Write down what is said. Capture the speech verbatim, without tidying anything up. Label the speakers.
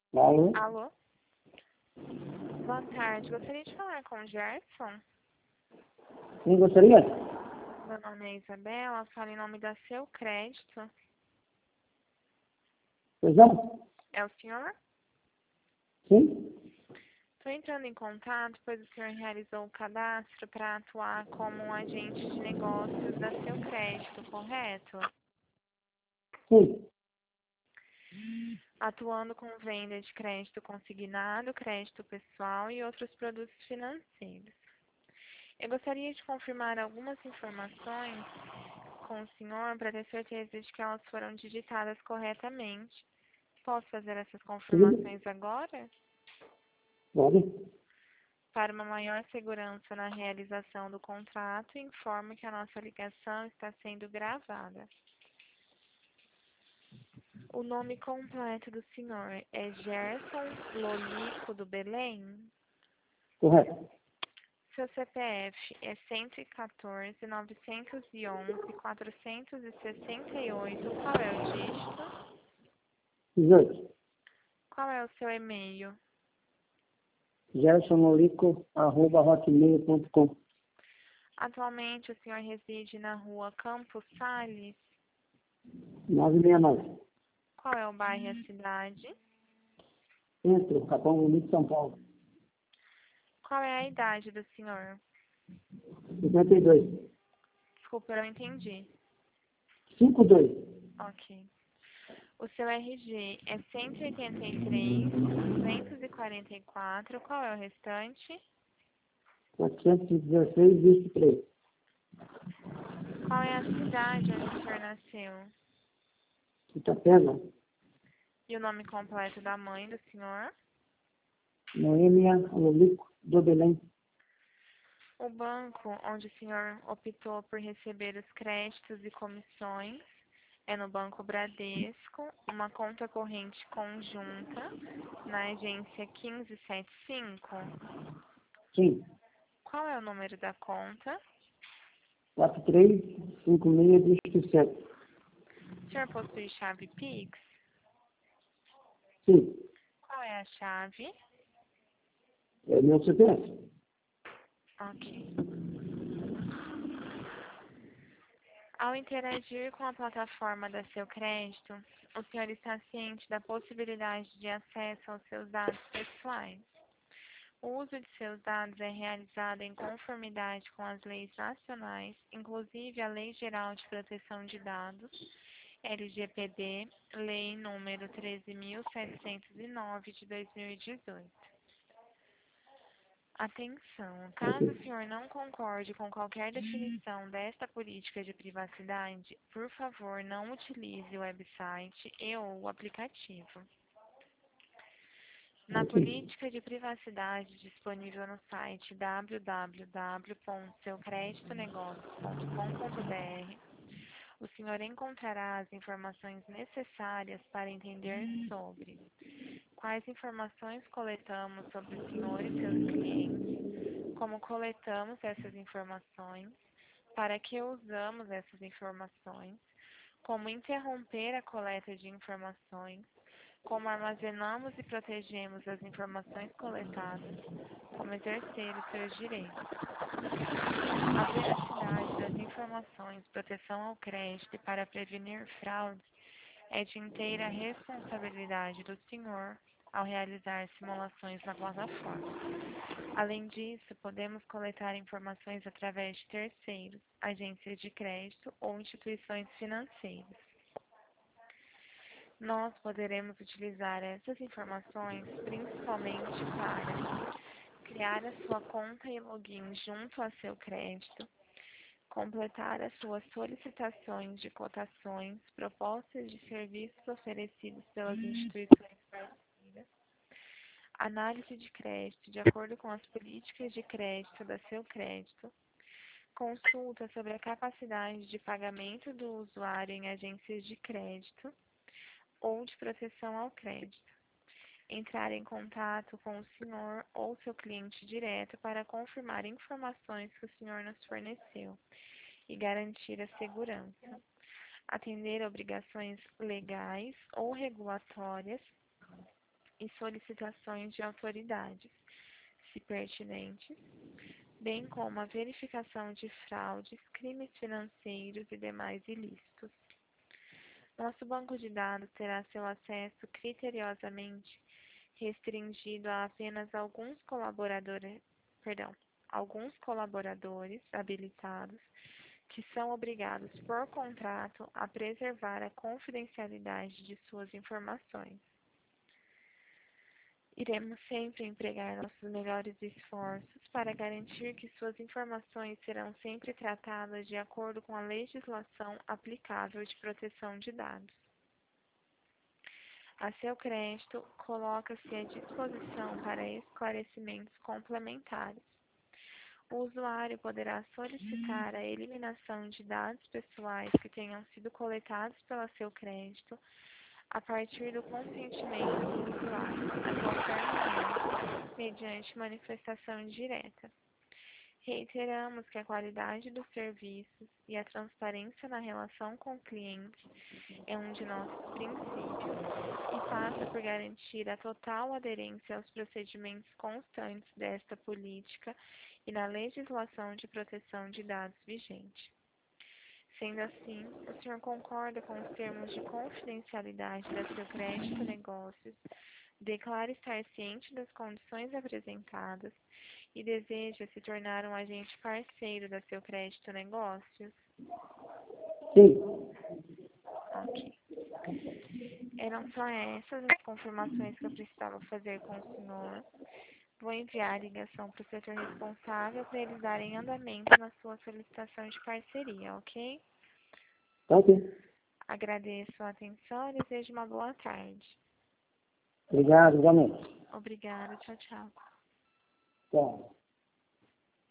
Speaker 1: Alô?
Speaker 2: Alô? Boa tarde. Gostaria de falar com o Gerson.
Speaker 1: Quem gostaria?
Speaker 2: Meu nome é Isabela. Falo em nome da Seu Crédito.
Speaker 1: Pois não?
Speaker 2: É o senhor?
Speaker 1: Sim?
Speaker 2: Estou entrando em contato, pois o senhor realizou o cadastro para atuar como um agente de negócios da Seu Crédito, correto?
Speaker 1: Sim.
Speaker 2: Atuando com venda de crédito consignado, crédito pessoal e outros produtos financeiros. Eu gostaria de confirmar algumas informações com o senhor para ter certeza de que elas foram digitadas corretamente. Posso fazer essas
Speaker 1: Tudo?
Speaker 2: confirmações agora?
Speaker 1: Pode?
Speaker 2: Para uma maior segurança na realização do contrato, informo que a nossa ligação está sendo gravada. O nome completo do senhor é Gerson Lolico do Belém?
Speaker 1: Correto.
Speaker 2: Seu C P F é cento e quatorze, novecentos e onze, quatrocentos e sessenta e oito. Qual é o dígito?
Speaker 1: dezoito.
Speaker 2: Qual é o seu e-mail?
Speaker 1: gersonolico arroba hotmail ponto com.
Speaker 2: Atualmente o senhor reside na rua Campos Sales?
Speaker 1: nove seis nove.
Speaker 2: Qual é o bairro e a cidade?
Speaker 1: Centro, Capão Bonito, São Paulo.
Speaker 2: Qual é a idade do senhor?
Speaker 1: cinquenta e dois.
Speaker 2: Desculpa, eu não entendi.
Speaker 1: cinquenta e dois.
Speaker 2: Ok. O seu R G é cento e oitenta e três, duzentos e quarenta e quatro. Qual é o restante?
Speaker 1: quatrocentos e dezesseis, vinte e três.
Speaker 2: Qual é a cidade onde o senhor nasceu?
Speaker 1: Itapeva.
Speaker 2: E o nome completo da mãe do senhor?
Speaker 1: Noêmia Lolico do Belém.
Speaker 2: O banco onde o senhor optou por receber os créditos e comissões é no Banco Bradesco, uma conta corrente conjunta na agência quinze setenta e cinco.
Speaker 1: Sim.
Speaker 2: Qual é o número da conta?
Speaker 1: quatro três cinco seis, dígito sete.
Speaker 2: O senhor possui chave Pix?
Speaker 1: Sim.
Speaker 2: Qual é a chave?
Speaker 1: É meu C P F.
Speaker 2: Ok. Ao interagir com a plataforma da Seu Crédito, o senhor está ciente da possibilidade de acesso aos seus dados pessoais. O uso de seus dados é realizado em conformidade com as leis nacionais, inclusive a Lei Geral de Proteção de Dados, L G P D, Lei número treze mil setecentos e nove de dois mil e dezoito. Atenção! Caso o senhor não concorde com qualquer definição desta política de privacidade, por favor, não utilize o website e ou o aplicativo. Na política de privacidade disponível no site w w w ponto seu crédito negócios ponto com ponto b r, o senhor encontrará as informações necessárias para entender sobre quais informações coletamos sobre o senhor e seus clientes, como coletamos essas informações, para que usamos essas informações, como interromper a coleta de informações, como armazenamos e protegemos as informações coletadas, como exercer os seus direitos. A veracidade das informações, proteção ao crédito e para prevenir fraudes é de inteira responsabilidade do senhor ao realizar simulações na plataforma. Além disso, podemos coletar informações através de terceiros, agências de crédito ou instituições financeiras. Nós poderemos utilizar essas informações principalmente para criar a sua conta e login junto a seu crédito, completar as suas solicitações de cotações, propostas de serviços oferecidos pelas instituições parceiras, análise de crédito de acordo com as políticas de crédito da seu crédito, consulta sobre a capacidade de pagamento do usuário em agências de crédito ou de proteção ao crédito, entrar em contato com o senhor ou seu cliente direto para confirmar informações que o senhor nos forneceu e garantir a segurança, atender obrigações legais ou regulatórias e solicitações de autoridades, se pertinentes, bem como a verificação de fraudes, crimes financeiros e demais ilícitos. Nosso banco de dados terá seu acesso criteriosamente restringido a apenas alguns colaboradores, perdão, alguns colaboradores habilitados que são obrigados por contrato a preservar a confidencialidade de suas informações. Iremos sempre empregar nossos melhores esforços para garantir que suas informações serão sempre tratadas de acordo com a legislação aplicável de proteção de dados. A seu crédito, coloca-se à disposição para esclarecimentos complementares. O usuário poderá solicitar a eliminação de dados pessoais que tenham sido coletados pela seu crédito a partir do consentimento do usuário, a qualquer momento, mediante manifestação direta. Reiteramos que a qualidade dos serviços e a transparência na relação com o cliente é um de nossos princípios e passa por garantir a total aderência aos procedimentos constantes desta política e na legislação de proteção de dados vigente. Sendo assim, o senhor concorda com os termos de confidencialidade da seu crédito negócios, declara estar ciente das condições apresentadas e deseja se tornar um agente parceiro da seu crédito negócios?
Speaker 1: Sim.
Speaker 2: Ok. Eram só essas as confirmações que eu precisava fazer com o senhor. Vou enviar a ligação para o setor responsável para eles darem andamento na sua solicitação de parceria, ok?
Speaker 1: Tá ok.
Speaker 2: Agradeço a atenção e desejo uma boa tarde.
Speaker 1: Obrigado, igualmente.
Speaker 2: Obrigada, tchau, tchau.
Speaker 1: Tchau.